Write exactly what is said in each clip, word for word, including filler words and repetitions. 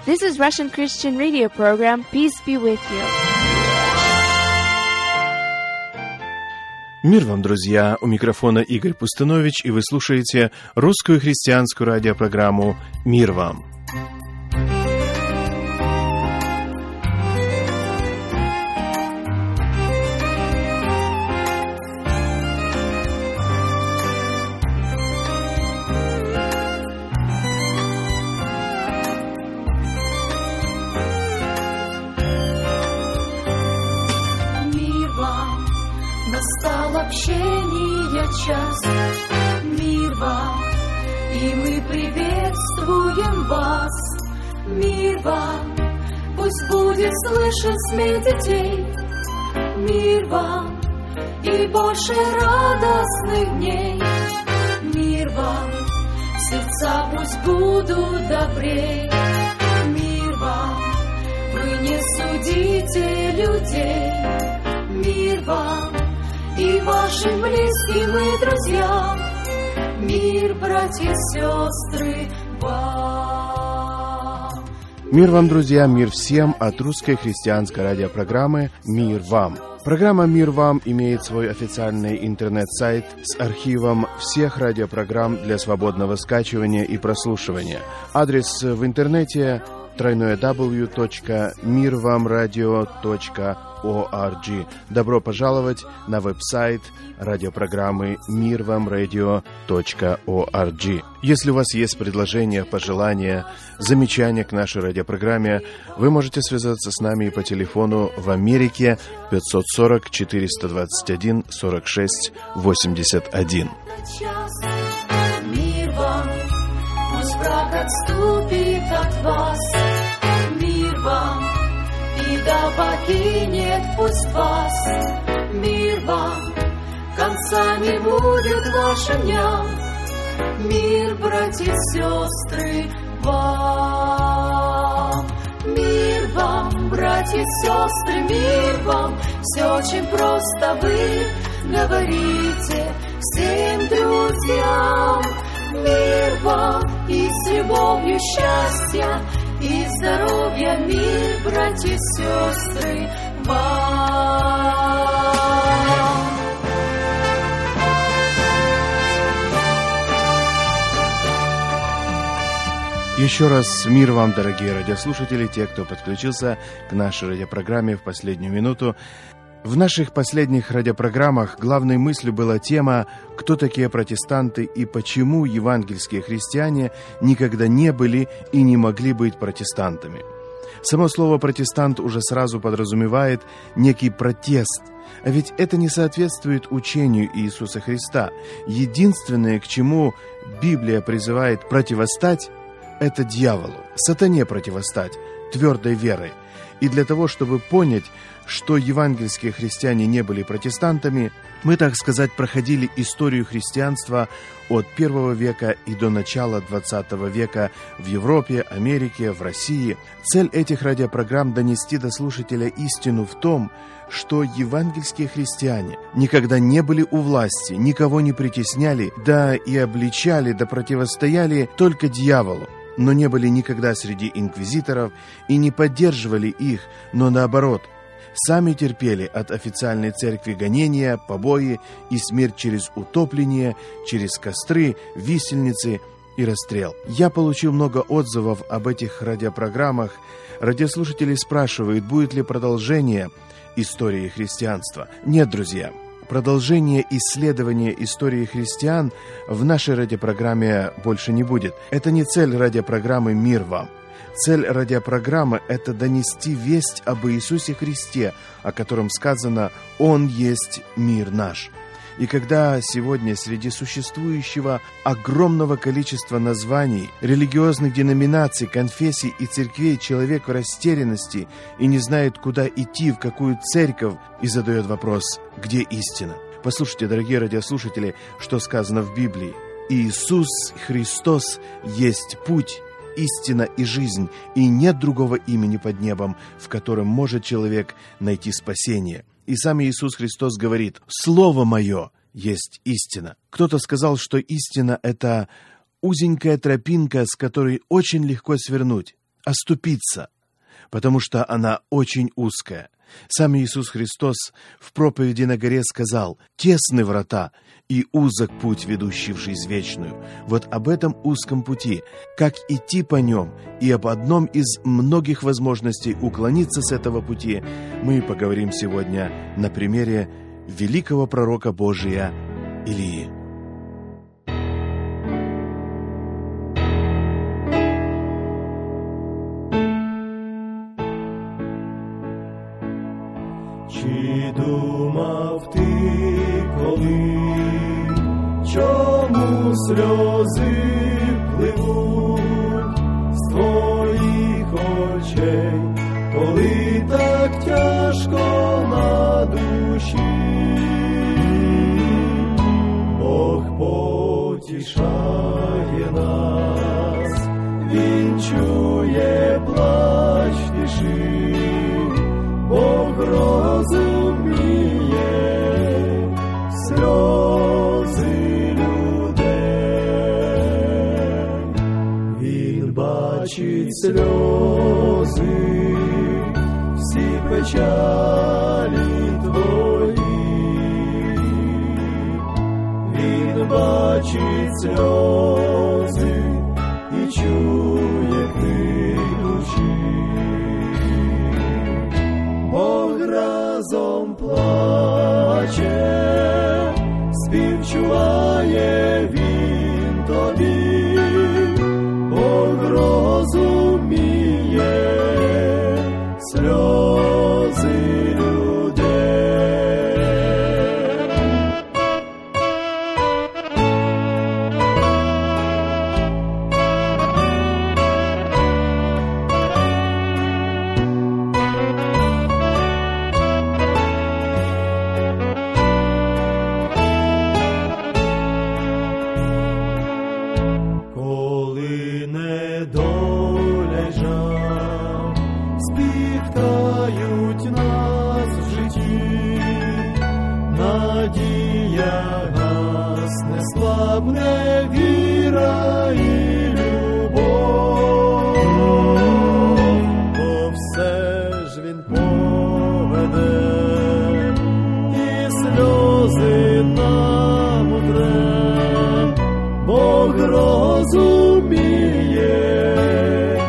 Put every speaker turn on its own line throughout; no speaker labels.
This is Russian Christian radio program. Peace be with you.
Мир вам, друзья! У микрофона Игорь Пустынович, и вы слушаете русскую христианскую радиопрограмму «Мир вам».
Общения час, мир вам, и мы приветствуем вас. Мир вам, пусть будет слышен смех детей. Мир вам, и больше радостных дней. Мир вам, сердца пусть будут добрей. Мир вам, вы не судите людей. Мир вам, и вашим близким и друзьям, мир, братья и сестры, вам.
Мир вам, друзья, мир всем от русской христианской радиопрограммы «Мир вам». Программа «Мир вам» имеет свой официальный интернет-сайт с архивом всех радиопрограмм для свободного скачивания и прослушивания. Адрес в интернете дабл ю дабл ю дабл ю точка мир вам радио точка орг. Добро пожаловать на веб-сайт радиопрограммы мир вам радио точка орг. Если у вас есть предложения, пожелания, замечания к нашей радиопрограмме, вы можете связаться с нами по телефону в Америке пятьсот сорок четыреста двадцать один сорок шесть восемьдесят один.
Мир вам, пусть враг отступит от вас. Мир вам, и да покинет пусть вас. Мир вам, конца не будет вашим дням. Мир, братья и сестры, вам. Мир вам, братья и сестры, мир вам. Все очень просто, вы говорите всем друзьям. Мир вам, и с любовью счастья и здоровья, мир, братья и сестры, вам.
Еще раз мир вам, дорогие радиослушатели, те, кто подключился к нашей радиопрограмме в последнюю минуту. В наших последних радиопрограммах главной мыслью была тема «Кто такие протестанты и почему евангельские христиане никогда не были и не могли быть протестантами». Само слово «протестант» уже сразу подразумевает некий протест, а ведь это не соответствует учению Иисуса Христа. Единственное, к чему Библия призывает противостать, это дьяволу, сатане противостать, твердой верой. И для того, чтобы понять, что евангельские христиане не были протестантами, мы, так сказать, проходили историю христианства от первого века и до начала двадцатого века в Европе, Америке, в России. Цель этих радиопрограмм – донести до слушателя истину в том, что евангельские христиане никогда не были у власти, никого не притесняли, да и обличали, да противостояли только дьяволу, но не были никогда среди инквизиторов и не поддерживали их, но наоборот, сами терпели от официальной церкви гонения, побои и смерть через утопление, через костры, висельницы и расстрел. Я получил много отзывов об этих радиопрограммах. Радиослушатели спрашивают, будет ли продолжение истории христианства. Нет, друзья. Продолжение исследования истории христиан в нашей радиопрограмме больше не будет. Это не цель радиопрограммы «Мир вам». Цель радиопрограммы – это донести весть об Иисусе Христе, о котором сказано «Он есть мир наш». И когда сегодня среди существующего огромного количества названий, религиозных деноминаций, конфессий и церквей человек в растерянности и не знает, куда идти, в какую церковь, и задает вопрос «Где истина?». Послушайте, дорогие радиослушатели, что сказано в Библии. «Иисус Христос есть путь, истина и жизнь, и нет другого имени под небом, в котором может человек найти спасение». И сам Иисус Христос говорит: «Слово Мое есть истина». Кто-то сказал, что истина – это узенькая тропинка, с которой очень легко свернуть. оступиться, потому что она очень узкая. Сам Иисус Христос в проповеди на горе сказал: «Тесны врата и узок путь, ведущий в жизнь вечную». Вот об этом узком пути, как идти по нем, и об одном из многих возможностей уклониться с этого пути, мы поговорим сегодня на примере великого пророка Божия Илии.
Чи думав ти коли, чому сльози пливуть з твоїх очей, коли так тяжко на душі? Бог потішає нас, Він чує плач тиші. Бог розуміє сльози людей, Він бачить сльози, всі печалі твої, Він бачить сльози і чує крик душі. Бог разом плаче, співчуває Він тобі, Бог розуміє сльози людей. Надія гасне, слабне віра і любов, бо все ж Він поведе, і сльози нам утре. Бог розуміє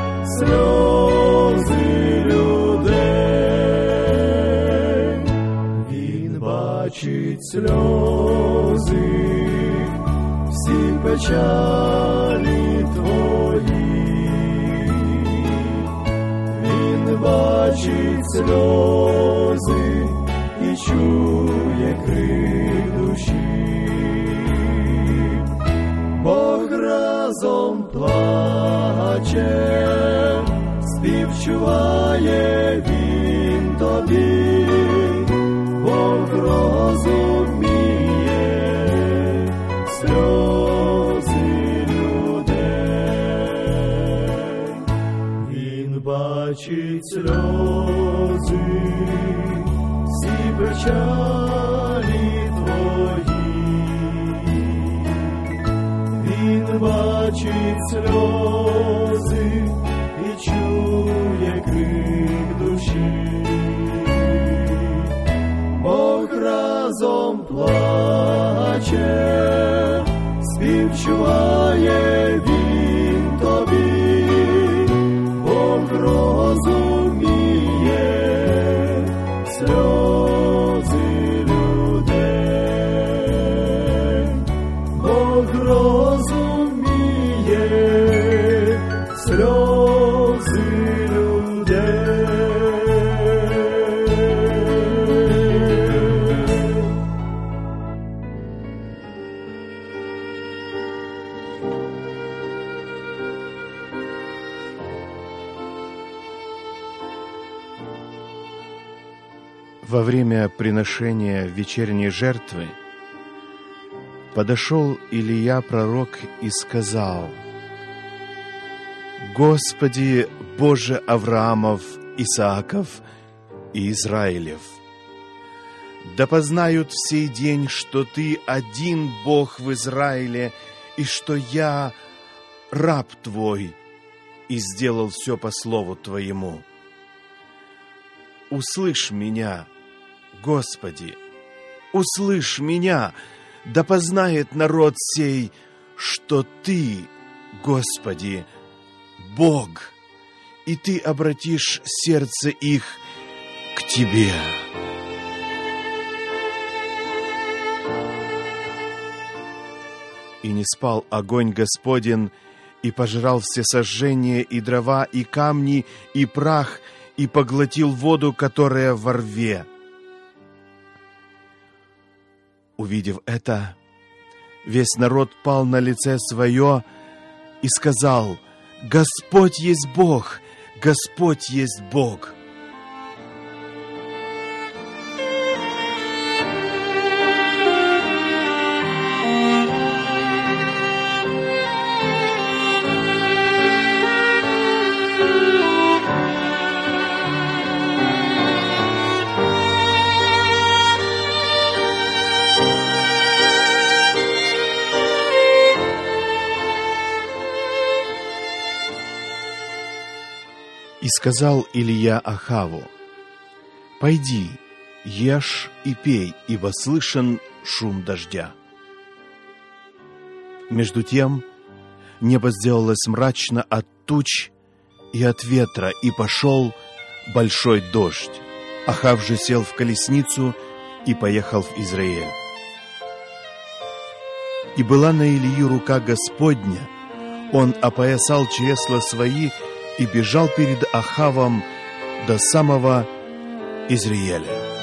сльози людей, Він бачить сльози, всі печалі твої, Він бачить сльози і чує крик душі. Бог разом плаче, співчуває Він тобі, Бог розуміє сльози людей, Він бачить сльози, всі печалі твої, Він бачить сльози і чує крик душі. Бог разом плаче, співчуває Він тобі, Бог розуміє сльози людей, Бог розуміє сльози людей.
Во время приношения вечерней жертвы подошел Илия пророк и сказал: «Господи, Боже Авраамов, Исааков и Израилев, да познают в сей день, что Ты один Бог в Израиле, и что я, раб Твой, и сделал все по слову Твоему. Услышь меня, Господи, услышь меня, да познает народ сей, что Ты, Господи, Бог, и Ты обратишь сердце их к Тебе. И не спал огонь Господень, и пожрал все сожжения, и дрова, и камни, и прах, и поглотил воду, которая во рве. Увидев это, весь народ пал на лице свое и сказал: «Господь есть Бог, Господь есть Бог». И сказал Илия Ахаву: «Пойди, ешь и пей, ибо слышен шум дождя». Между тем небо сделалось мрачно от туч и от ветра, и пошел большой дождь. Ахав же сел в колесницу и поехал в Израиль. И была на Илию рука Господня, он опоясал чресла свои и бежал перед Ахавом до самого Израиля.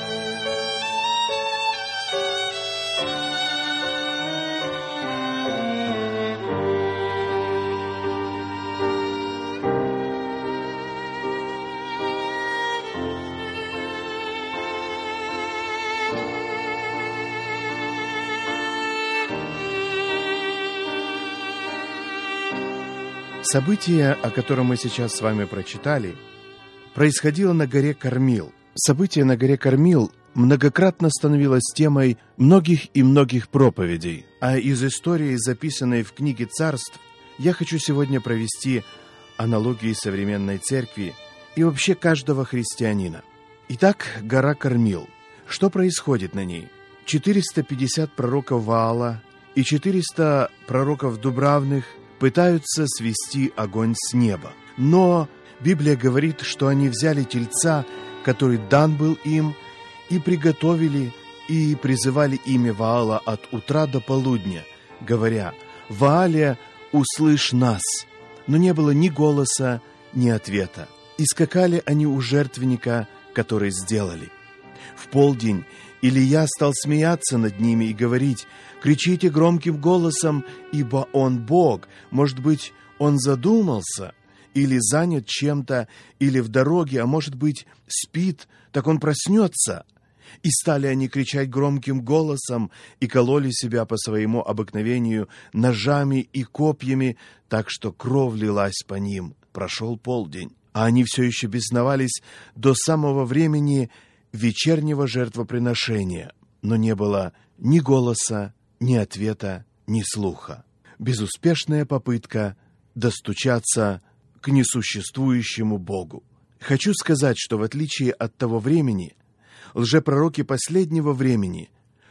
Событие, о котором мы сейчас с вами прочитали, происходило на горе Кармил. Событие на горе Кармил многократно становилось темой многих и многих проповедей, а из истории, записанной в книге Царств, я хочу сегодня провести аналогии современной церкви и вообще каждого христианина. Итак, гора Кармил. Что происходит на ней? четыреста пятьдесят пророков Ваала и четыреста пророков Дубравных пытаются свести огонь с неба. Но Библия говорит, что они взяли тельца, который дан был им, и приготовили, и призывали имя Ваала от утра до полудня, говоря: «Ваале, услышь нас!» Но не было ни голоса, ни ответа. И скакали они у жертвенника, который сделали. В полдень Илия стал смеяться над ними и говорить: «Кричите громким голосом, ибо он Бог. Может быть, он задумался, или занят чем-то, или в дороге, а может быть, спит, так он проснется». И стали они кричать громким голосом и кололи себя по своему обыкновению ножами и копьями, так что кровь лилась по ним. Прошел полдень, а они все еще бесновались до самого времени вечернего жертвоприношения, но не было ни голоса, ни ответа, ни слуха. Безуспешная попытка достучаться к несуществующему Богу. Хочу сказать, что в отличие от того времени, лжепророки последнего времени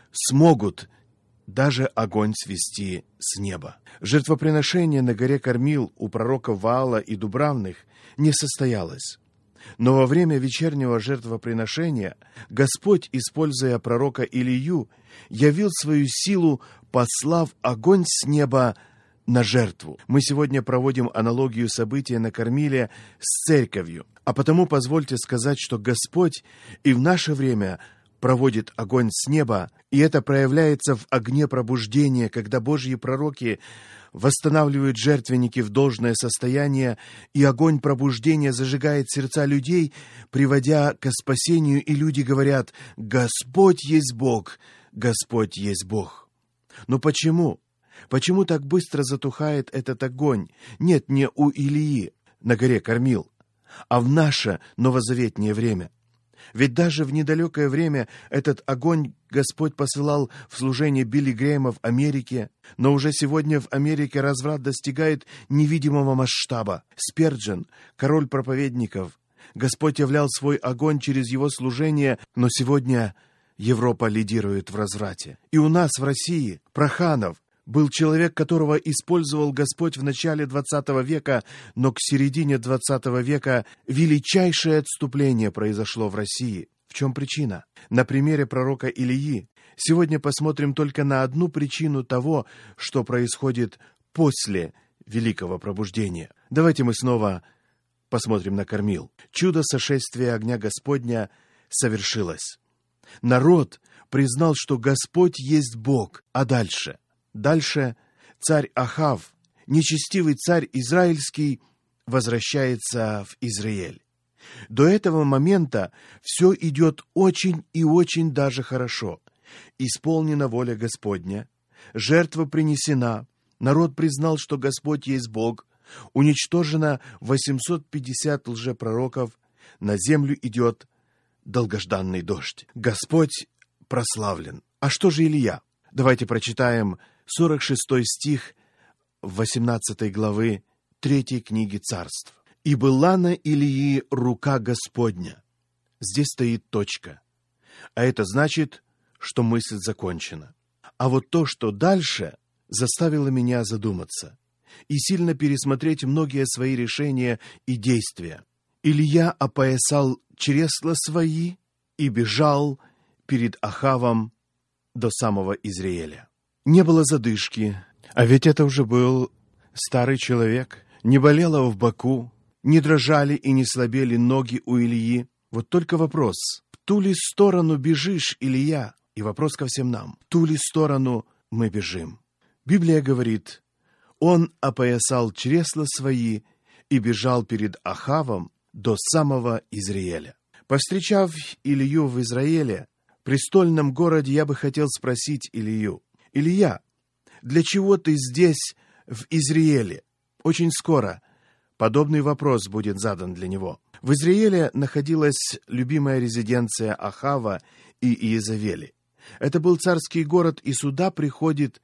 смогут даже огонь свести с неба. Жертвоприношение на горе Кармил у пророков Ваала и Дубравных не состоялось. Но во время вечернего жертвоприношения Господь, используя пророка Илию, явил свою силу, послав огонь с неба на жертву. Мы сегодня проводим аналогию события на Кармиле с церковью, а потому позвольте сказать, что Господь и в наше время проводит огонь с неба, и это проявляется в огне пробуждения, когда Божьи пророки восстанавливают жертвенники в должное состояние, и огонь пробуждения зажигает сердца людей, приводя к спасению, и люди говорят: «Господь есть Бог, Господь есть Бог». Но почему? Почему так быстро затухает этот огонь? Нет, не у Илии на горе Кармил, а в наше новозаветнее время. Ведь даже в недалекое время этот огонь Господь посылал в служение Билли Грэяма в Америке, но уже сегодня в Америке разврат достигает невидимого масштаба. Спирджен, король проповедников, Господь являл свой огонь через его служение, но сегодня Европа лидирует в разврате. И у нас в России Проханов был человек, которого использовал Господь в начале двадцатого века, но к середине двадцатого века величайшее отступление произошло в России. В чем причина? На примере пророка Илии сегодня посмотрим только на одну причину того, что происходит после Великого Пробуждения. Давайте мы снова посмотрим на кормил. Чудо сошествия огня Господня совершилось. Народ признал, что Господь есть Бог, а дальше... Дальше царь Ахав, нечестивый царь израильский, возвращается в Израиль. До этого момента все идет очень и очень даже хорошо. Исполнена воля Господня, жертва принесена, народ признал, что Господь есть Бог, уничтожено восемьсот пятьдесят лжепророков, на землю идет долгожданный дождь. Господь прославлен. А что же Илия? Давайте прочитаем сорок шестой стих восемнадцатой главы третьей книги Царств. «И была на Илии рука Господня». Здесь стоит точка. А это значит, что мысль закончена. А вот то, что дальше, заставило меня задуматься и сильно пересмотреть многие свои решения и действия. Илия опоясал чресла свои и бежал перед Ахавом до самого Израиля. Не было задышки, а ведь это уже был старый человек. Не болело в боку, не дрожали и не слабели ноги у Илии. Вот только вопрос, в ту ли сторону бежишь, Илия? И вопрос ко всем нам, в ту ли сторону мы бежим? Библия говорит, он опоясал чресла свои и бежал перед Ахавом до самого Израиля. Повстречав Илию в Израиле, в престольном городе, я бы хотел спросить Илию: «Илия, для чего ты здесь, в Израиле?» Очень скоро подобный вопрос будет задан для него. В Израиле находилась любимая резиденция Ахава и Иезавели. Это был царский город, и сюда приходит,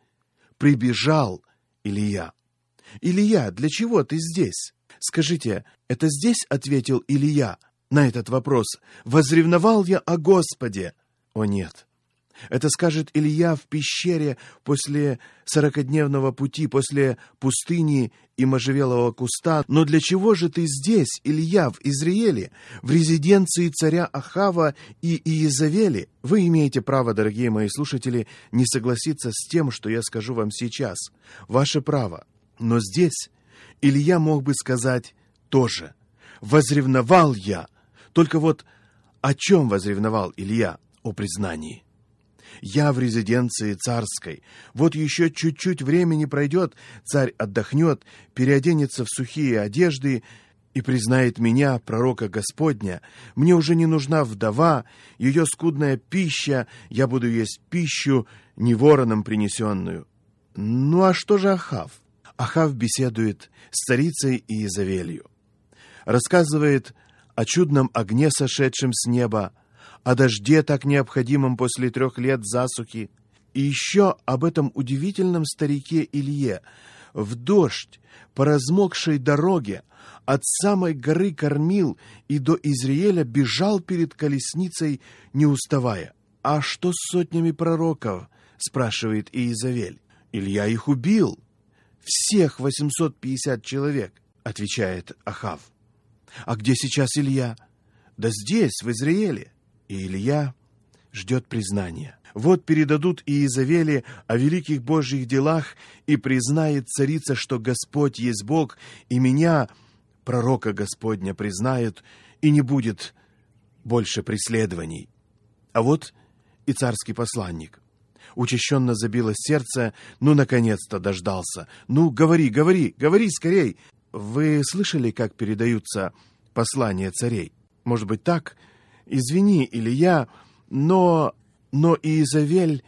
прибежал Илия. «Илия, для чего ты здесь?» Скажите, это здесь ответил Илия на этот вопрос? «Возревновал я о Господе». О нет. Это скажет Илия в пещере после сорокадневного пути, после пустыни и можжевелового куста. Но для чего же ты здесь, Илия, в Израиле, в резиденции царя Ахава и Иезавели? Вы имеете право, дорогие мои слушатели, не согласиться с тем, что я скажу вам сейчас. Ваше право. Но здесь Илия мог бы сказать тоже: «Возревновал я». Только вот о чем возревновал Илия? О признании. Я в резиденции царской. Вот еще чуть-чуть времени пройдет, царь отдохнет, переоденется в сухие одежды и признает меня, пророка Господня. Мне уже не нужна вдова, ее скудная пища, я буду есть пищу, не вороном принесенную. Ну а что же Ахав? Ахав беседует с царицей Иезавелью. Рассказывает о чудном огне, сошедшем с неба, о дожде, так необходимом после трех лет засухи, и еще об этом удивительном старике Илье. В дождь, по размокшей дороге, от самой горы Кормил и до Израиля бежал перед колесницей, не уставая. «А что с сотнями пророков?» — спрашивает Иезавель. «Илья их убил. Всех восемьсот пятьдесят человек», — отвечает Ахав. «А где сейчас Илья?» «Да здесь, в Израиле». И Илья ждет признания. Вот передадут Иезавели о великих Божьих делах, и признает царица, что Господь есть Бог, и меня, пророка Господня, признает, и не будет больше преследований. А вот и царский посланник. Учащенно забилось сердце. Ну, наконец-то дождался. Ну, говори, говори, говори скорей. Вы слышали, как передаются послания царей? Может быть, так? Извини, Илья, но... Но Иезавель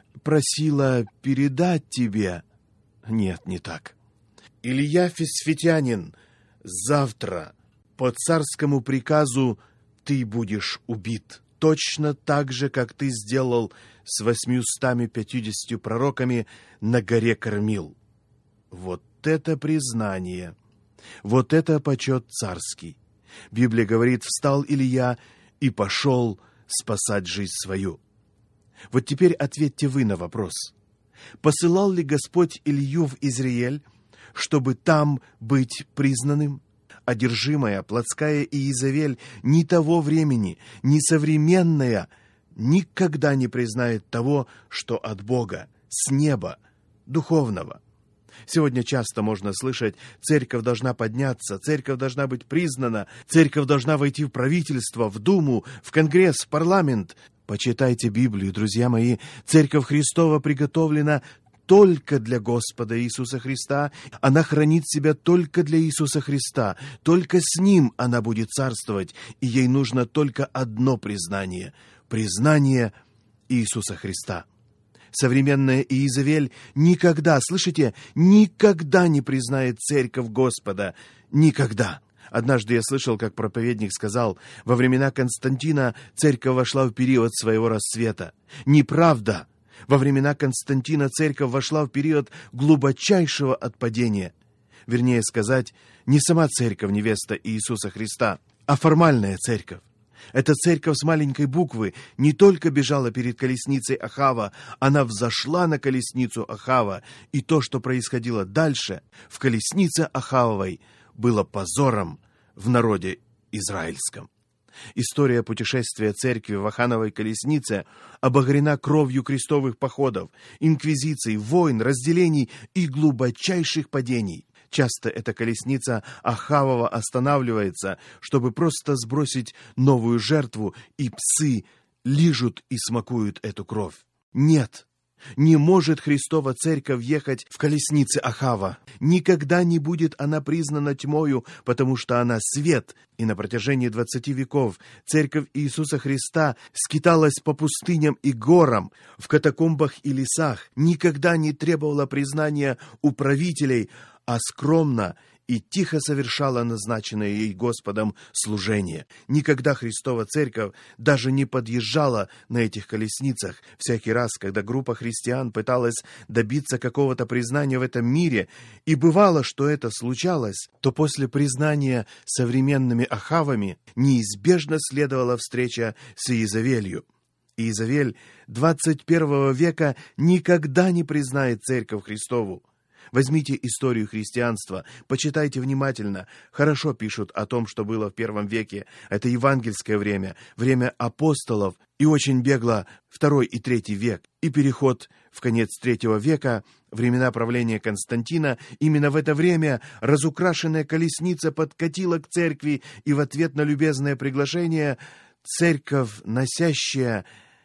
просила передать тебе... Нет, не так. Илья Фисфитянин завтра по царскому приказу ты будешь убит. Точно так же, как ты сделал с восьмиустами пятьюдесятью пророками на горе Кормил. Вот это признание, вот это почет царский. Библия говорит, встал Илия и пошел спасать жизнь свою. Вот теперь ответьте вы на вопрос. Посылал ли Господь Илью в Израиль, чтобы там быть признанным? Одержимая плотская Иезавель ни того времени, ни современная никогда не признает того, что от Бога, с неба, духовного. Сегодня часто можно слышать, церковь должна подняться, церковь должна быть признана, церковь должна войти в правительство, в Думу, в Конгресс, в парламент. Почитайте Библию, друзья мои. Церковь Христова приготовлена только для Господа Иисуса Христа. Она хранит себя только для Иисуса Христа. Только с Ним она будет царствовать, и ей нужно только одно признание – признание Иисуса Христа. Современная Иезавель никогда, слышите, никогда не признает церковь Господа. Никогда. Однажды я слышал, как проповедник сказал, во времена Константина церковь вошла в период своего расцвета. Неправда. Во времена Константина церковь вошла в период глубочайшего отпадения. Вернее сказать, не сама церковь невеста Иисуса Христа, а формальная церковь. Эта церковь с маленькой буквы не только бежала перед колесницей Ахава, она взошла на колесницу Ахава, и то, что происходило дальше, в колеснице Ахавовой, было позором в народе израильском. История путешествия церкви в Ахановой колеснице обогрена кровью крестовых походов, инквизиций, войн, разделений и глубочайших падений. Часто эта колесница Ахавова останавливается, чтобы просто сбросить новую жертву, и псы лижут и смакуют эту кровь. Нет, не может Христова церковь ехать в колеснице Ахава. Никогда не будет она признана тьмою, потому что она свет. И на протяжении двадцати веков церковь Иисуса Христа скиталась по пустыням и горам, в катакомбах и лесах, никогда не требовала признания у правителей, а скромно и тихо совершала назначенное ей Господом служение. Никогда Христова церковь даже не подъезжала на этих колесницах. Всякий раз, когда группа христиан пыталась добиться какого-то признания в этом мире, и бывало, что это случалось, то после признания современными Ахавами неизбежно следовала встреча с Иезавелью. Иезавель двадцать первого века никогда не признает церковь Христову. Возьмите историю христианства, почитайте внимательно. Хорошо пишут о том, что было в первом веке. Это евангельское время, время апостолов, и очень бегло второй и третий век. И переход в конец третьего века, времена правления Константина. Именно в это время разукрашенная колесница подкатила к церкви, и в ответ на любезное приглашение церковь, носящая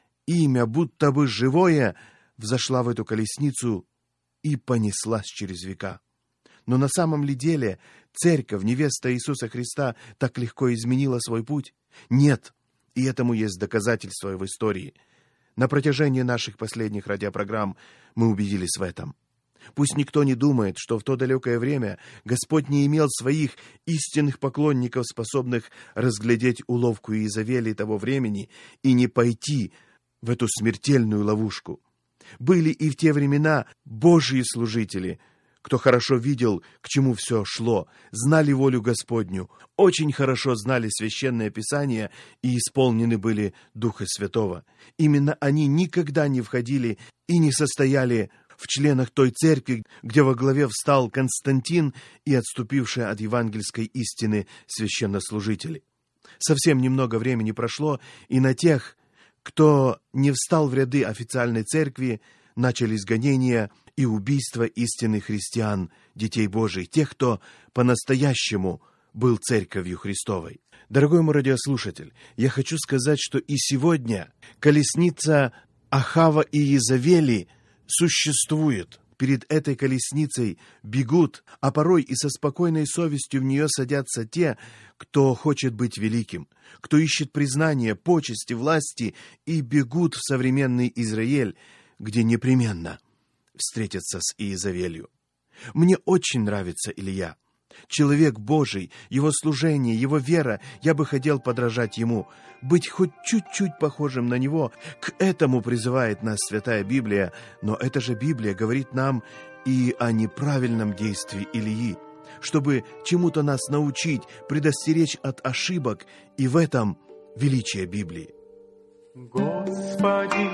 имя будто бы живое, взошла в эту колесницу и понеслась через века. Но на самом ли деле церковь, невеста Иисуса Христа, так легко изменила свой путь? Нет, и этому есть доказательства в истории. На протяжении наших последних радиопрограмм мы убедились в этом. Пусть никто не думает, что в то далекое время Господь не имел своих истинных поклонников, способных разглядеть уловку Иезавели того времени и не пойти в эту смертельную ловушку. Были и в те времена Божьи служители, кто хорошо видел, к чему все шло, знали волю Господню, очень хорошо знали Священное Писание и исполнены были Духа Святого. Именно они никогда не входили и не состояли в членах той церкви, где во главе встал Константин и отступившие от евангельской истины священнослужители. Совсем немного времени прошло, и на тех, кто не встал в ряды официальной церкви, начались гонения и убийства истинных христиан, детей Божьих, тех, кто по-настоящему был церковью Христовой. Дорогой мой радиослушатель, я хочу сказать, что и сегодня колесница Ахава и Иезавели существует. Перед этой колесницей бегут, а порой и со спокойной совестью в нее садятся те, кто хочет быть великим, кто ищет признания, почести, власти, и бегут в современный Израиль, где непременно встретятся с Иезавелью. Мне очень нравится Илия. человек Божий, Его служение, Его вера, я бы хотел подражать Ему, быть хоть чуть-чуть похожим на Него. К этому призывает нас Святая Библия, но эта же Библия говорит нам и о неправильном действии Илии, чтобы чему-то нас научить, предостеречь от ошибок, и в этом величие Библии.
Господи,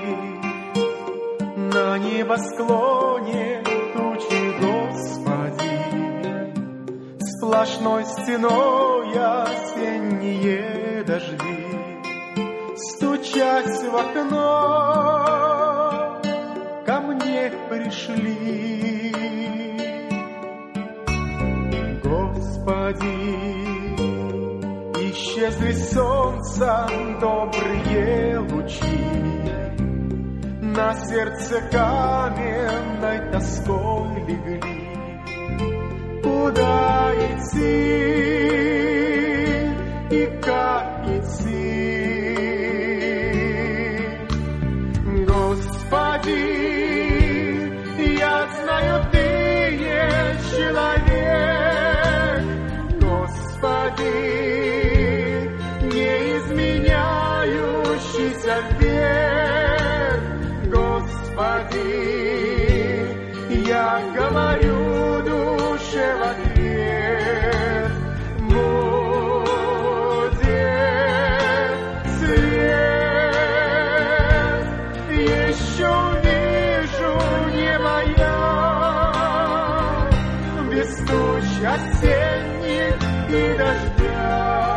на небосклоне тучи, Господи, сплошной стеной осенние дожди, стучась в окно, ко мне пришли. Господи, исчезли солнцем добрые лучи, на сердце каменной тоской легли. Куда идти и как идти? Господи, я знаю, Ты не человек. Господи, неизменяющийся век. Господи, я говорю душе в ответ, будет свет. Еще вижу небо я, без туч осенних и дождя.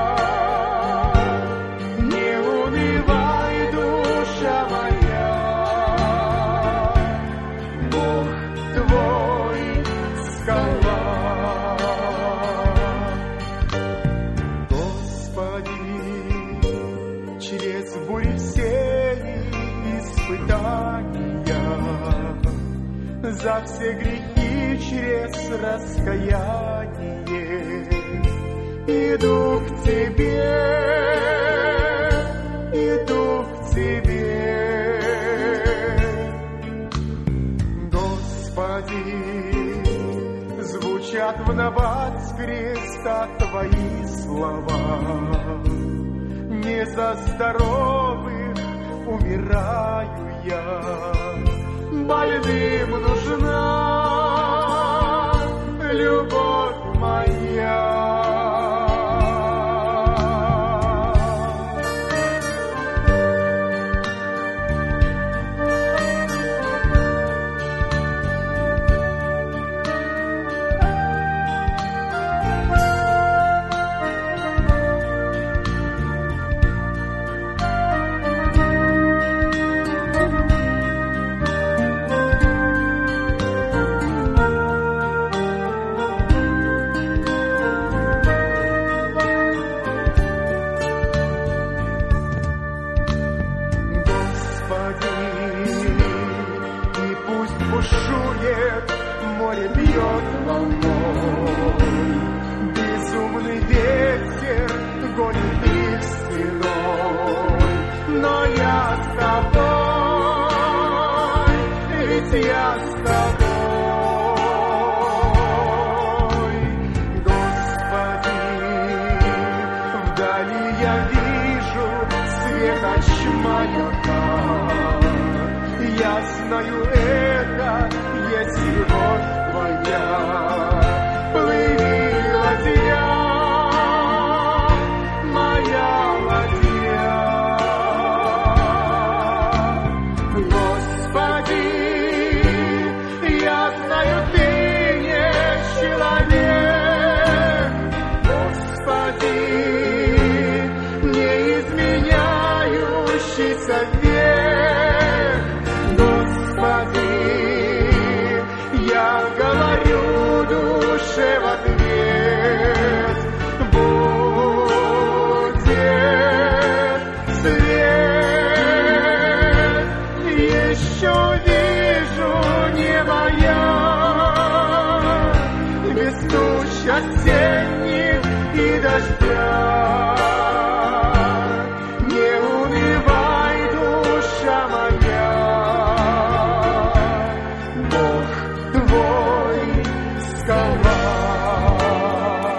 Не унывай, душа моя, Бог твой скала. Господи, через бури все испытания, за все грехи через раскаяние иду к Тебе, иду к Тебе. Господи, звучат в набат с креста Твои слова, не за здоровых умираю я, больным нужна любовь моя. Море бьет волной, безумный ветер гонит их стеной, но я с тобой, ведь я с тобой. Господи, вдали я вижу светоч маяка, я знаю это, есть любовь Твоя. Плыви, ладья, моя ладья. Господи, я знаю, Ты не человек. Господи, неизменяющийся век. Господи, я говорю душе в ответ, будет свет. Еще вижу небо я, без туч осенних и дождя. Не унывай, душа моя, Бог твой скала.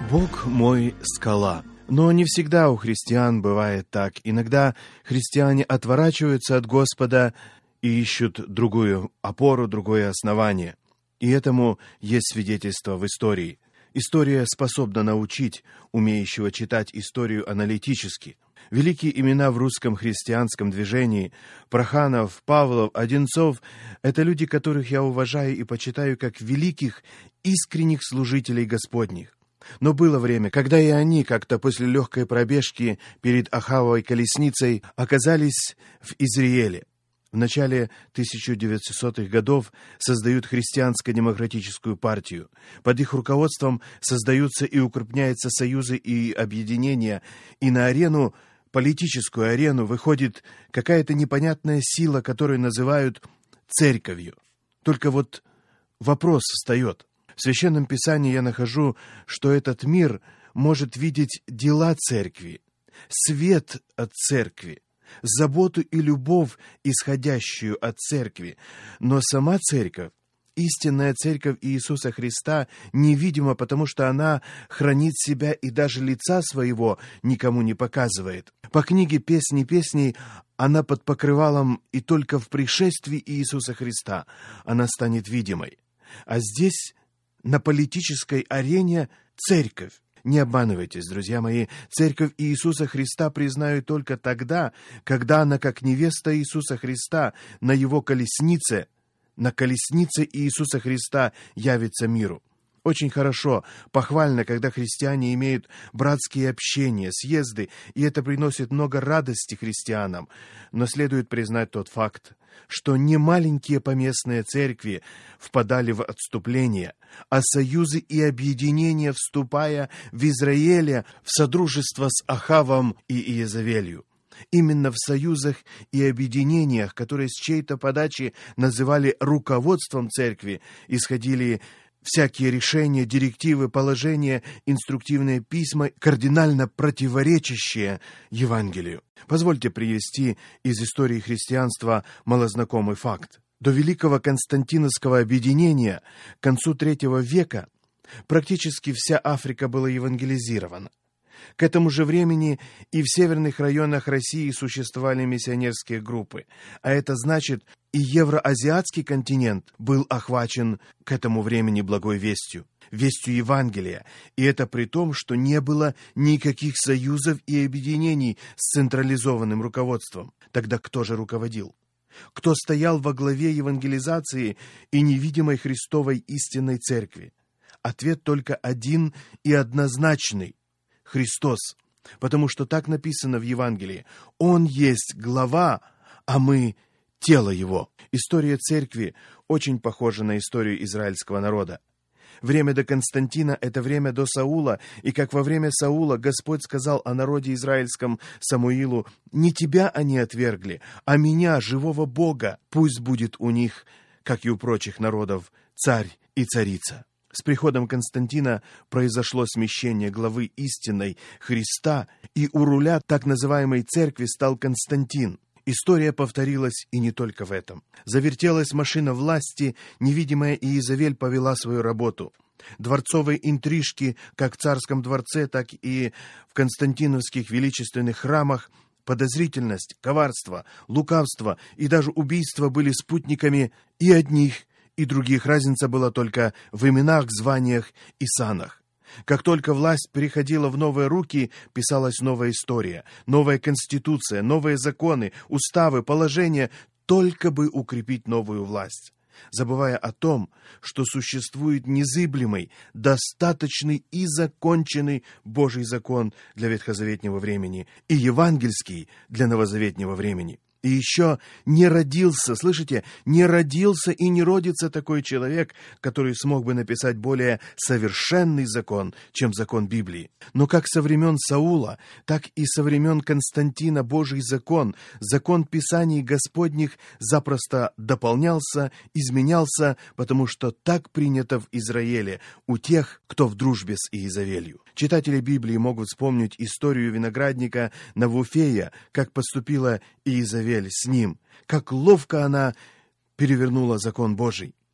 Бог мой — скала. Но не всегда у христиан бывает так. Иногда христиане отворачиваются от Господа и ищут другую опору, другое основание. И этому есть свидетельство в истории. История способна научить умеющего читать историю аналитически. Великие имена в русском христианском движении — Проханов, Павлов, Одинцов — это люди, которых я уважаю и почитаю как великих, искренних служителей Господних. Но было время, когда и они, как-то после легкой пробежки перед Ахавовой колесницей, оказались в Израиле. В начале тысяча девятисотых годов создают христианско-демократическую партию. Под их руководством создаются и укрепняются союзы и объединения, и на арену, политическую арену, выходит какая-то непонятная сила, которую называют церковью. Только вот вопрос встает. В Священном Писании я нахожу, что этот мир может видеть дела церкви, свет от церкви, заботу и любовь, исходящую от церкви. Но сама церковь, истинная церковь Иисуса Христа, невидима, потому что она хранит себя и даже лица своего никому не показывает. По книге «Песни песней» она под покрывалом, и только в пришествии Иисуса Христа она станет видимой. А здесь, на политической арене, церковь. Не обманывайтесь, друзья мои, церковь Иисуса Христа признают только тогда, когда она, как невеста Иисуса Христа, на его колеснице, на колеснице Иисуса Христа явится миру. Очень хорошо, похвально, когда христиане имеют братские общения, съезды, и это приносит много радости христианам. Но следует признать тот факт, что не маленькие поместные церкви впадали в отступление, а союзы и объединения, вступая в Израиле в содружество с Ахавом и Иезавелью. Именно в союзах и объединениях, которые с чьей-то подачи называли руководством церкви, исходили всякие решения, директивы, положения, инструктивные письма, кардинально противоречащие Евангелию. Позвольте привести из истории христианства малознакомый факт. До Великого Константиновского объединения к концу третьего века практически вся Африка была евангелизирована. К этому же времени и в северных районах России существовали миссионерские группы, а это значит, и евроазиатский континент был охвачен к этому времени благой вестью, вестью Евангелия, и это при том, что не было никаких союзов и объединений с централизованным руководством. Тогда кто же руководил? Кто стоял во главе евангелизации и невидимой Христовой истинной церкви? Ответ только один и однозначный – Христос, потому что так написано в Евангелии. Он есть глава, а мы – тело Его. История церкви очень похожа на историю израильского народа. Время до Константина – это время до Саула, и как во время Саула Господь сказал о народе израильском Самуилу: «Не тебя они отвергли, а меня, живого Бога, пусть будет у них, как и у прочих народов, царь и царица». С приходом Константина произошло смещение главы истинной Христа, и у руля так называемой церкви стал Константин. История повторилась и не только в этом. Завертелась машина власти, невидимая Иезавель повела свою работу. Дворцовые интрижки, как в царском дворце, так и в константиновских величественных храмах, подозрительность, коварство, лукавство и даже убийство были спутниками и одних, и других. Разница была только в именах, званиях и санах. Как только власть переходила в новые руки, писалась новая история, новая конституция, новые законы, уставы, положения, только бы укрепить новую власть, забывая о том, что существует незыблемый, достаточный и законченный Божий закон для ветхозаветнего времени и евангельский для новозаветнего времени. И еще не родился, слышите, не родился и не родится такой человек, который смог бы написать более совершенный закон, чем закон Библии. Но как со времен Саула, так и со времен Константина Божий закон, закон Писаний Господних запросто дополнялся, изменялся, потому что так принято в Израиле у тех, кто в дружбе с Иезавелью. Читатели Библии могут вспомнить историю виноградника Навуфея, как поступила Иезавель с ним, как ловко она перевернула закон Божий.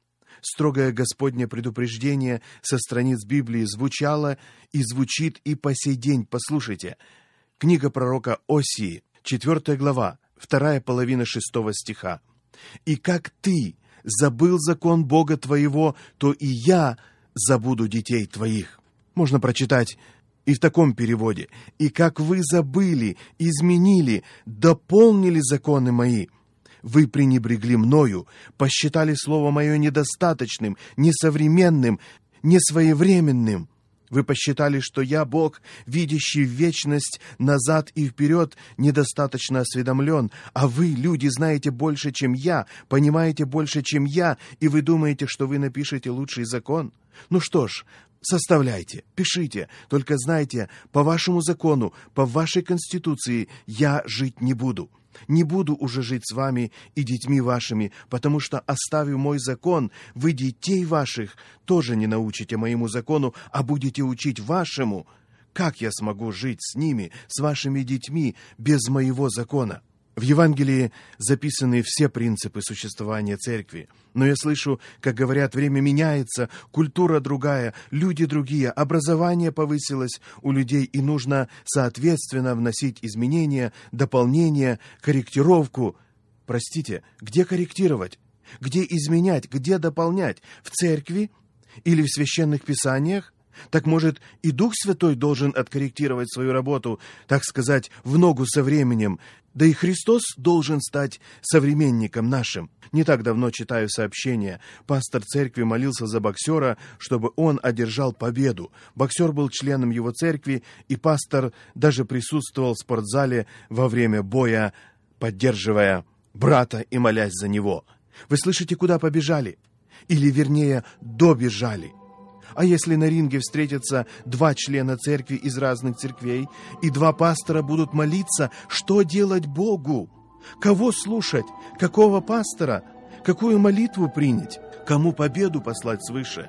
Строгое Господне предупреждение со страниц Библии звучало и звучит и по сей день. Послушайте. Книга пророка Осии, четвёртая глава, вторая половина шестого стиха. «И как ты забыл закон Бога твоего, то и я забуду детей твоих». Можно прочитать и в таком переводе. «И как вы забыли, изменили, дополнили законы мои, вы пренебрегли мною, посчитали слово мое недостаточным, несовременным, несвоевременным. Вы посчитали, что я, Бог, видящий в вечность назад и вперед, недостаточно осведомлен, а вы, люди, знаете больше, чем я, понимаете больше, чем я, и вы думаете, что вы напишете лучший закон? Ну что ж, составляйте, пишите, только знайте, по вашему закону, по вашей конституции я жить не буду. Не буду уже жить с вами и детьми вашими, потому что, оставив мой закон, вы детей ваших тоже не научите моему закону, а будете учить вашему. Как я смогу жить с ними, с вашими детьми, без моего закона? В Евангелии записаны все принципы существования церкви. Но я слышу, как говорят, время меняется, культура другая, люди другие, образование повысилось у людей, и нужно соответственно вносить изменения, дополнения, корректировку. Простите, где корректировать? Где изменять? Где дополнять? В церкви? Или в священных писаниях? Так, может, и Дух Святой должен откорректировать свою работу, так сказать, в ногу со временем, да и Христос должен стать современником нашим. Не так давно читаю сообщение. Пастор церкви молился за боксера, чтобы он одержал победу. Боксер был членом его церкви, и пастор даже присутствовал в спортзале во время боя, поддерживая брата и молясь за него. Вы слышите, куда побежали? Или, вернее, добежали. А если на ринге встретятся два члена церкви из разных церквей, и два пастора будут молиться, что делать Богу? Кого слушать? Какого пастора? Какую молитву принять? Кому победу послать свыше?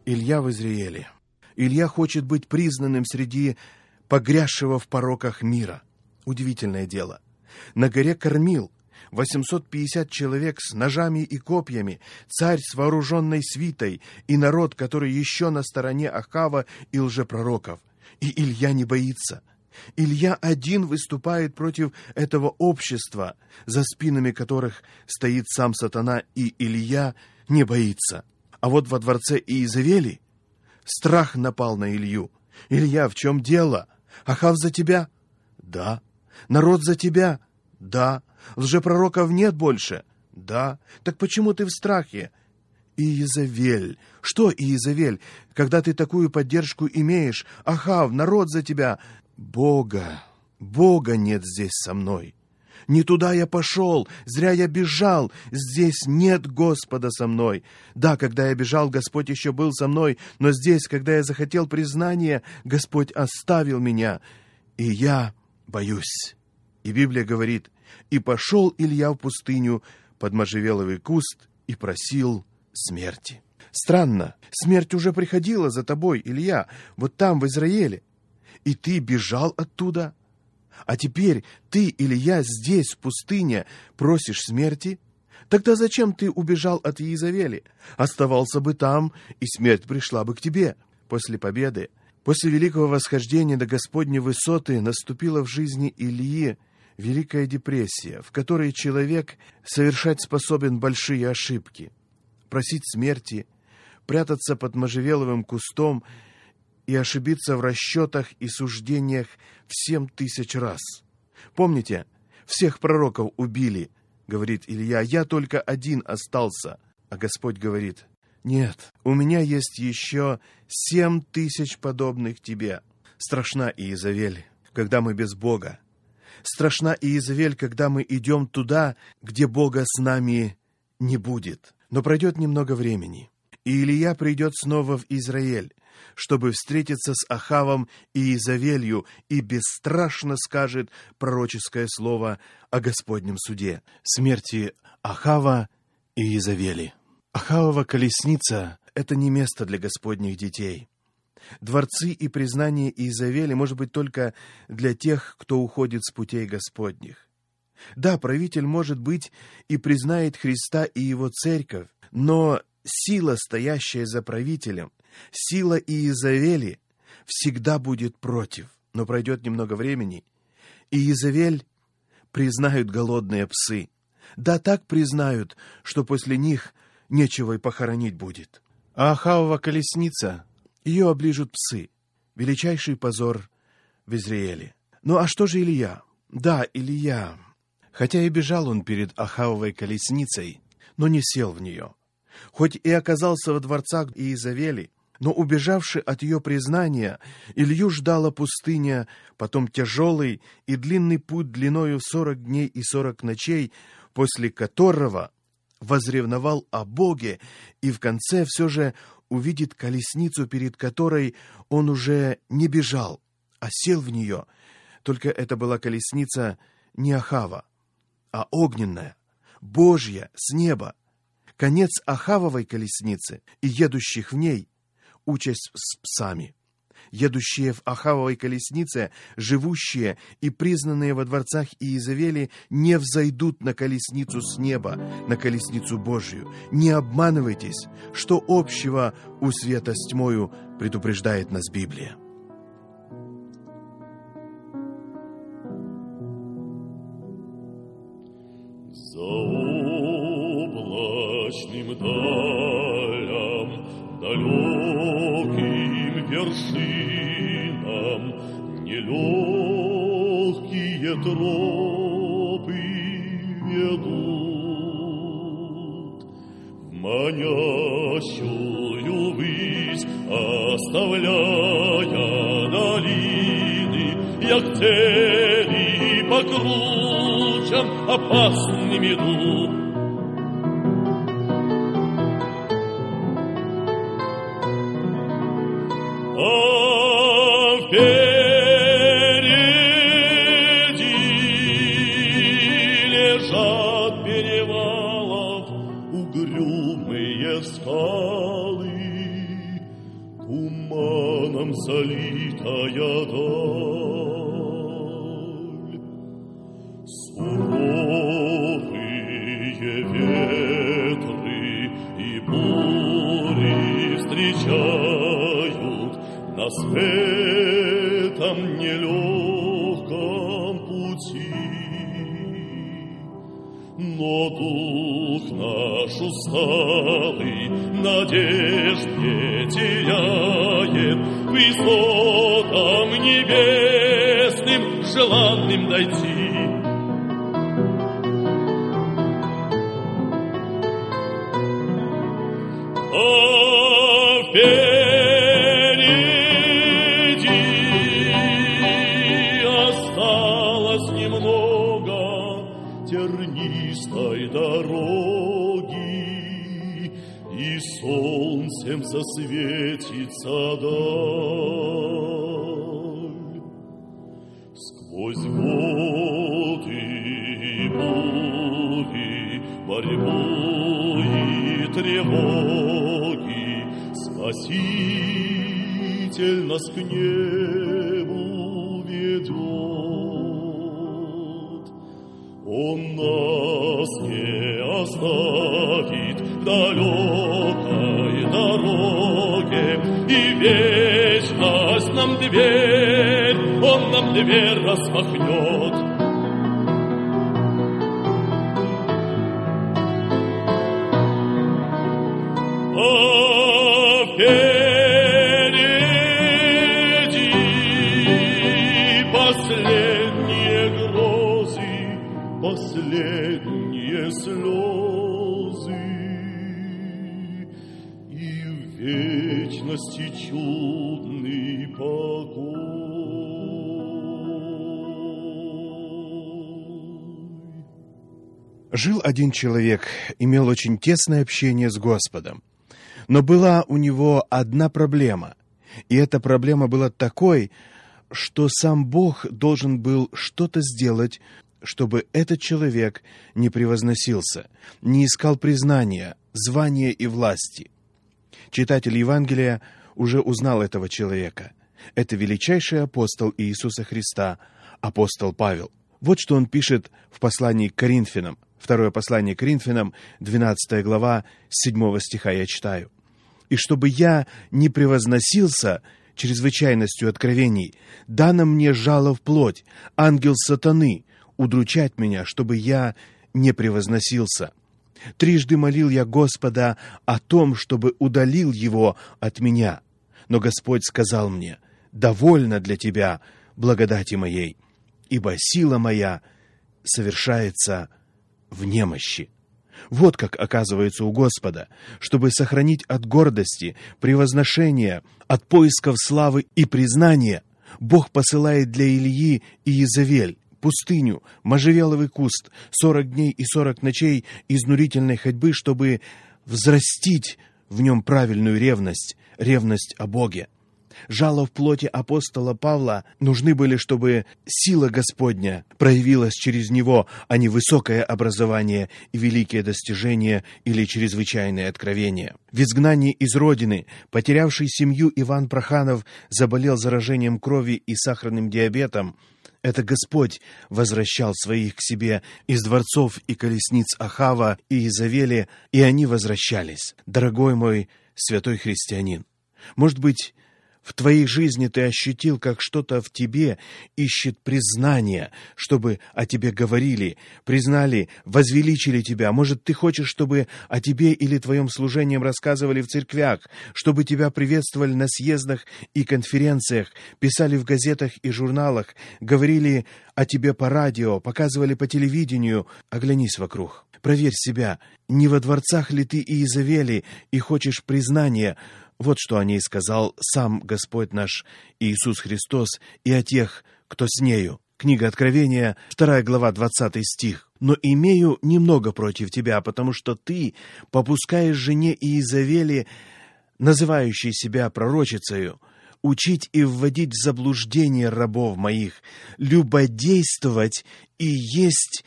Илья в Израиле. Илья хочет быть признанным среди погрязшего в пороках мира. Удивительное дело. На горе Кормил восемьсот пятьдесят человек с ножами и копьями, царь с вооруженной свитой и народ, который еще на стороне Ахава и лжепророков. И Илья не боится. Илья один выступает против этого общества, за спинами которых стоит сам сатана, и Илья не боится. А вот во дворце Иезавели страх напал на Илью. «Илья, в чем дело? Ахав за тебя?» «Да». «Народ за тебя?» «Да». «Лжепророков нет больше?» «Да». «Так почему ты в страхе?» «Иезавель». «Что Иезавель, когда ты такую поддержку имеешь? Ахав, народ за тебя». «Бога, Бога нет здесь со мной. Не туда я пошел, зря я бежал, здесь нет Господа со мной. Да, когда я бежал, Господь еще был со мной, но здесь, когда я захотел признания, Господь оставил меня, и я боюсь». И Библия говорит: «И пошел Илья в пустыню под можжевеловый куст и просил смерти». Странно, смерть уже приходила за тобой, Илья, вот там, в Израиле. И ты бежал оттуда? А теперь ты, Илья, здесь, в пустыне, просишь смерти? Тогда зачем ты убежал от Иезавели? Оставался бы там, и смерть пришла бы к тебе. После победы, после великого восхождения до Господней высоты наступила в жизни Ильи Великая депрессия, в которой человек совершать способен большие ошибки. Просить смерти, прятаться под можжевеловым кустом и ошибиться в расчетах и суждениях в семь тысяч раз. Помните, всех пророков убили, говорит Илья, я только один остался. А Господь говорит: нет, у меня есть еще семь тысяч подобных тебе. Страшна Иезавель, когда мы без Бога. Страшна Иезавель, когда мы идем туда, где Бога с нами не будет. Но пройдет немного времени, и Илья придет снова в Израиль, чтобы встретиться с Ахавом и Иезавелью, и бесстрашно скажет пророческое слово о Господнем суде, смерти Ахава и Иезавели. Ахавова колесница — это не место для Господних детей. Дворцы и признание Иезавели может быть только для тех, кто уходит с путей Господних. Да, правитель, может быть, и признает Христа и его церковь, но сила, стоящая за правителем, сила Иезавели, всегда будет против. Но пройдет немного времени, и Иезавель признают голодные псы. Да, так признают, что после них нечего и похоронить будет. А Ахавова колесница, ее оближут псы. Величайший позор в Израиле. Ну а что же Илья? Да, Илья. Хотя и бежал он перед Ахавовой колесницей, но не сел в нее. Хоть и оказался во дворцах Иезавели, но, убежавши от ее признания, Илью ждала пустыня, потом тяжелый и длинный путь длиною в сорок дней и сорок ночей, после которого возревновал о Боге и в конце все же увидит колесницу, перед которой он уже не бежал, а сел в нее. Только это была колесница не Ахава, а огненная, Божья, с неба. Конец Ахавовой колесницы и едущих в ней — участь с псами. Едущие в Ахавовой колеснице, живущие и признанные во дворцах Иезавели, не взойдут на колесницу с неба, на колесницу Божью. Не обманывайтесь, что общего у света с тьмою, предупреждает нас Библия.
За облачным далям, далеким вершинам, нелегкие тропы ведут. В манящую высь оставляя долины, як цели по кручам опасным идут. А впереди лежат перевалов угрюмые скалы, туманом залитая даль. Суровые ветры и бури встречают нас в этом нелегком пути. Но дух наш усталый надежд не теряет, к высотам небесным желанным дойти. А впереди осталось немного тернистой дороги, и солнцем засветится даль. Сквозь годы, бури, борьбу и тревоги Спаситель нас к небу ведет. Он нас не оставит в далекой дороге, и вечность нам дверь, Он нам дверь распахнет. А впереди последние грозы, последние слезы, и в вечности чудный покой.
Жил один человек, имел очень тесное общение с Господом. Но была у него одна проблема, и эта проблема была такой, что сам Бог должен был что-то сделать, чтобы этот человек не превозносился, не искал признания, звания и власти. Читатель Евангелия уже узнал этого человека. Это величайший апостол Иисуса Христа, апостол Павел. Вот что он пишет в послании к Коринфянам. Второе послание к Коринфянам, двенадцатая глава, с седьмого стиха я читаю. «И чтобы я не превозносился чрезвычайностью откровений, дано мне жало в плоть, ангел сатаны, удручать меня, чтобы я не превозносился. Трижды молил я Господа о том, чтобы удалил его от меня. Но Господь сказал мне: довольно для тебя благодати моей, ибо сила моя совершается в немощи». Вот как оказывается у Господа, чтобы сохранить от гордости, превозношения, от поисков славы и признания, Бог посылает для Илии Иезавель, пустыню, можжевеловый куст, сорок дней и сорок ночей изнурительной ходьбы, чтобы взрастить в нем правильную ревность, ревность о Боге. Жало в плоти апостола Павла нужны были, чтобы сила Господня проявилась через него, а не высокое образование и великие достижения или чрезвычайные откровения. В изгнании из родины, потерявший семью, Иван Проханов заболел заражением крови и сахарным диабетом. Это Господь возвращал своих к себе из дворцов и колесниц Ахава и Иезавели, и они возвращались. Дорогой мой святой христианин, может быть, в твоей жизни ты ощутил, как что-то в тебе ищет признания, чтобы о тебе говорили, признали, возвеличили тебя. Может, ты хочешь, чтобы о тебе или твоем служении рассказывали в церквях, чтобы тебя приветствовали на съездах и конференциях, писали в газетах и журналах, говорили о тебе по радио, показывали по телевидению. Оглянись вокруг, проверь себя, не во дворцах ли ты Иезавели и хочешь признания. Вот что о ней сказал сам Господь наш Иисус Христос и о тех, кто с нею. Книга Откровения, вторая глава, двадцатый стих. «Но имею немного против тебя, потому что ты попускаешь жене Иезавели, называющей себя пророчицею, учить и вводить в заблуждение рабов моих, любодействовать и есть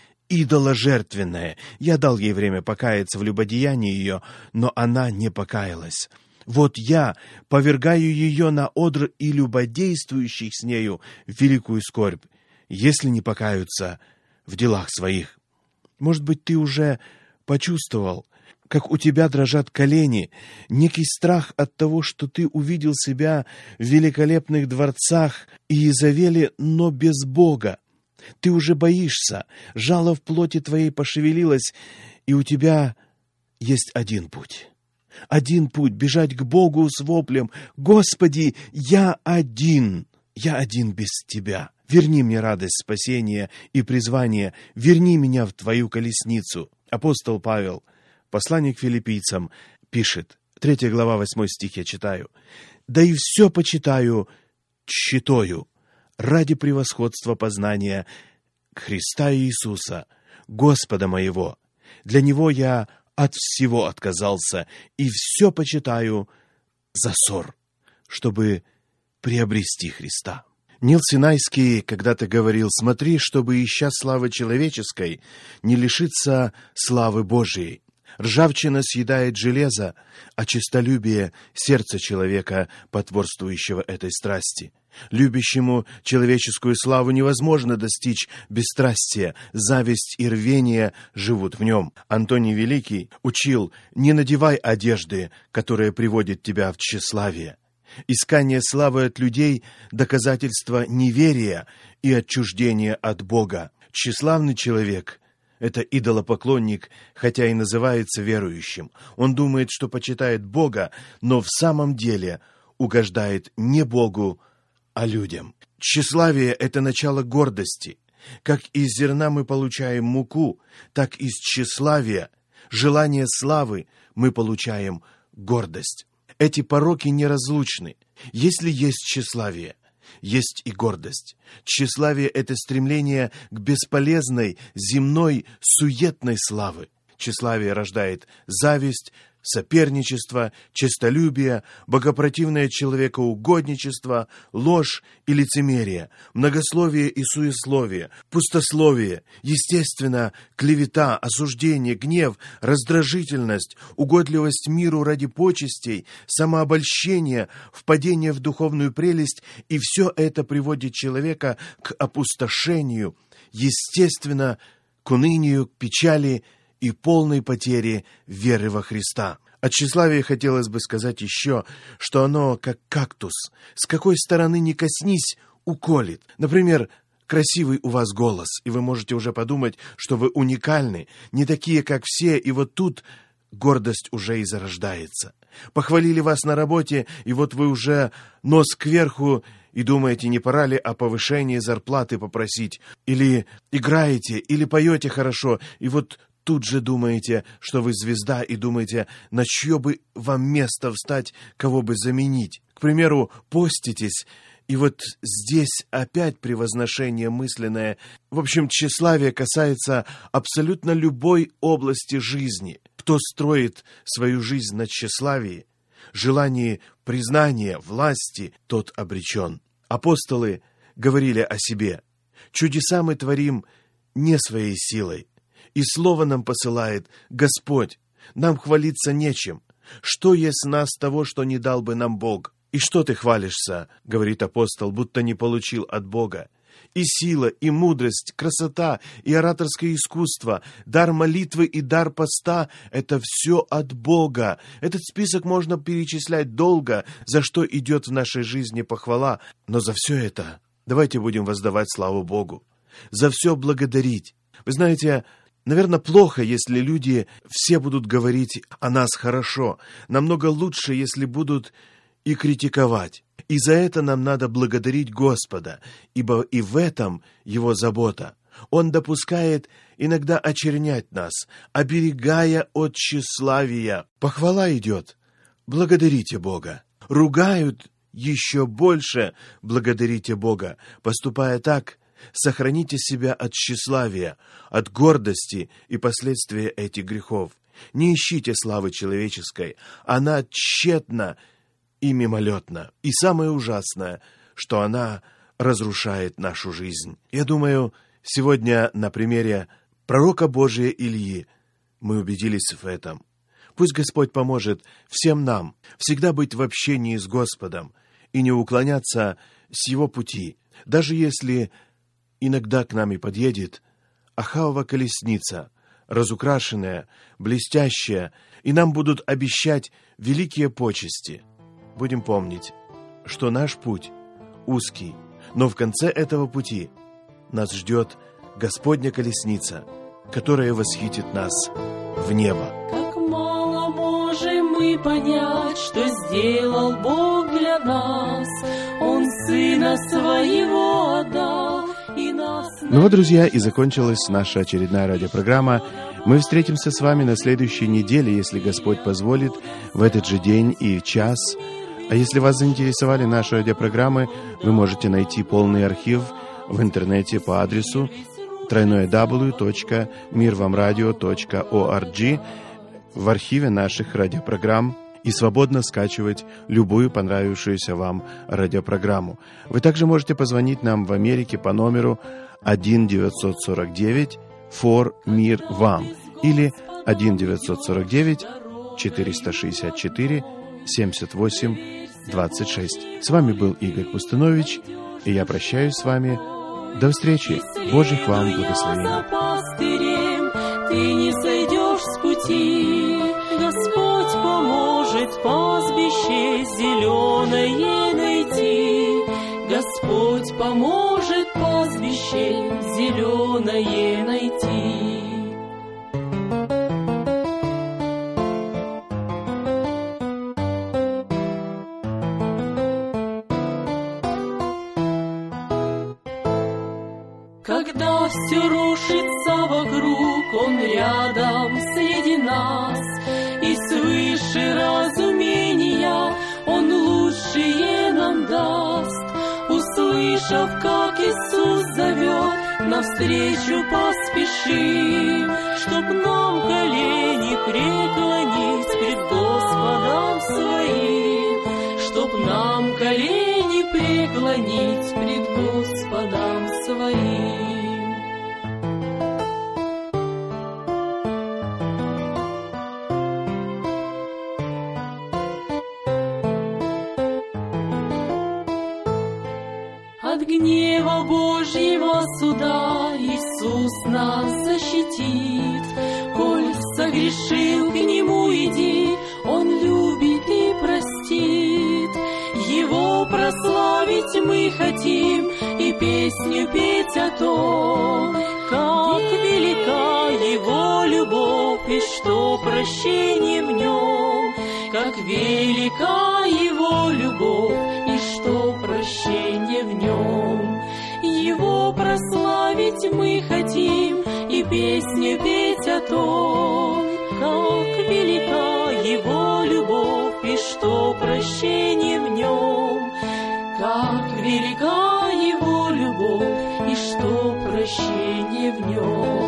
идоложертвенное. Я дал ей время покаяться в любодеянии ее, но она не покаялась». Вот я повергаю ее на одр и любодействующих с нею в великую скорбь, если не покаются в делах своих». Может быть, ты уже почувствовал, как у тебя дрожат колени, некий страх от того, что ты увидел себя в великолепных дворцах Иезавели, но без Бога. Ты уже боишься, жало в плоти твоей пошевелилось, и у тебя есть один путь. Один путь — бежать к Богу с воплем: «Господи, я один, я один без Тебя. Верни мне радость спасения и призвания, верни меня в Твою колесницу». Апостол Павел, послание к филиппийцам, пишет, третья глава, восьмой стих я читаю: «Да и все почитаю тщетою ради превосходства познания Христа Иисуса, Господа моего. Для Него я от всего отказался, и все почитаю за ссор, чтобы приобрести Христа». Нил Синайский когда-то говорил: «Смотри, чтобы, ища славы человеческой, не лишиться славы Божией. Ржавчина съедает железо, а честолюбие — сердце человека, потворствующего этой страсти. Любящему человеческую славу невозможно достичь бесстрастия, зависть и рвение живут в нем». Антоний Великий учил: «Не надевай одежды, которая приводит тебя в тщеславие». Искание славы от людей — доказательство неверия и отчуждения от Бога. Тщеславный человек — это идолопоклонник, хотя и называется верующим. Он думает, что почитает Бога, но в самом деле угождает не Богу, а людям. Тщеславие — это начало гордости. Как из зерна мы получаем муку, так из тщеславия, желания славы, мы получаем гордость. Эти пороки неразлучны. Если есть тщеславие, есть и гордость. Тщеславие — это стремление к бесполезной, земной, суетной славы. Тщеславие рождает зависть, соперничество, честолюбие, богопротивное человекоугодничество, ложь и лицемерие, многословие и суесловие, пустословие, естественно, клевета, осуждение, гнев, раздражительность, угодливость миру ради почестей, самообольщение, впадение в духовную прелесть, и все это приводит человека к опустошению, естественно, к унынию, к печали и полной потери веры во Христа. От тщеславия хотелось бы сказать еще, что оно как кактус. С какой стороны ни коснись, уколет. Например, красивый у вас голос, и вы можете уже подумать, что вы уникальны, не такие, как все, и вот тут гордость уже и зарождается. Похвалили вас на работе, и вот вы уже нос кверху и думаете, не пора ли о повышении зарплаты попросить. Или играете, или поете хорошо, и вот тут же думаете, что вы звезда, и думаете, на чье бы вам место встать, кого бы заменить. К примеру, поститесь, и вот здесь опять превозношение мысленное. В общем, тщеславие касается абсолютно любой области жизни. Кто строит свою жизнь на тщеславии, желании признания, власти, тот обречен. Апостолы говорили о себе: «Чудеса мы творим не своей силой, и слово нам посылает Господь. Нам хвалиться нечем. Что есть нас того, что не дал бы нам Бог?» «И что ты хвалишься, — говорит апостол, — будто не получил от Бога? И сила, и мудрость, красота, и ораторское искусство, дар молитвы и дар поста — это все от Бога. Этот список можно перечислять долго, за что идет в нашей жизни похвала. Но за все это давайте будем воздавать славу Богу, за все благодарить. Вы знаете, наверное, плохо, если люди все будут говорить о нас хорошо. Намного лучше, если будут и критиковать. И за это нам надо благодарить Господа, ибо и в этом Его забота. Он допускает иногда очернять нас, оберегая от тщеславия. Похвала идет. Благодарите Бога. Ругают еще больше. Благодарите Бога. Поступая так, сохраните себя от тщеславия, от гордости и последствия этих грехов. Не ищите славы человеческой. Она тщетна и мимолетна. И самое ужасное, что она разрушает нашу жизнь. Я думаю, сегодня на примере пророка Божия Ильи мы убедились в этом. Пусть Господь поможет всем нам всегда быть в общении с Господом и не уклоняться с Его пути, даже если иногда к нам и подъедет Ахавова колесница, разукрашенная, блестящая, и нам будут обещать великие почести. Будем помнить, что наш путь узкий, но в конце этого пути нас ждет Господня колесница, которая восхитит нас в небо.
Как мало можем мы понять, что сделал Бог для нас. Он Сына Своего отдал, и нас...
Ну вот, друзья, и закончилась наша очередная радиопрограмма. Мы встретимся с вами на следующей неделе, если Господь позволит, в этот же день и час. А если вас заинтересовали наши радиопрограммы, вы можете найти полный архив в интернете по адресу дабл ю дабл ю дабл ю точка мир вам радио точка орг в архиве наших радиопрограмм и свободно скачивать любую понравившуюся вам радиопрограмму. Вы также можете позвонить нам в Америке по номеру один девятьсот сорок девять фор мир вам или один девятьсот сорок девять четыреста шестьдесят четыре семьдесят восемь двадцать шесть. С вами был Игорь Пустынович, и я прощаюсь с вами. До встречи. Божьих вам благословений.
Ты не сойдешь с пути. Господь поможет пастбище зеленое найти. Господь поможет пастбище зеленое найти. Когда все рушится вокруг, Он рядом среди нас, и свыше разумения Он лучшее нам даст. Услышав, как Иисус зовет, навстречу поспешим, чтоб нам колени преклонить пред Господом Своим, чтоб нам колени преклонить пред Господом Своим. От гнева Божьего суда Иисус нас защитит. Коль согрешил, к Нему иди, Он любит и простит. Его прославить мы хотим и песню петь о том, как велика Его любовь и что прощение в Нем. Как велика Его любовь и что прощение в Нем. Его прославить мы хотим и песню петь о том, как велика Его любовь и что прощение в Нем. Как велика Его любовь и что прощение в Нем.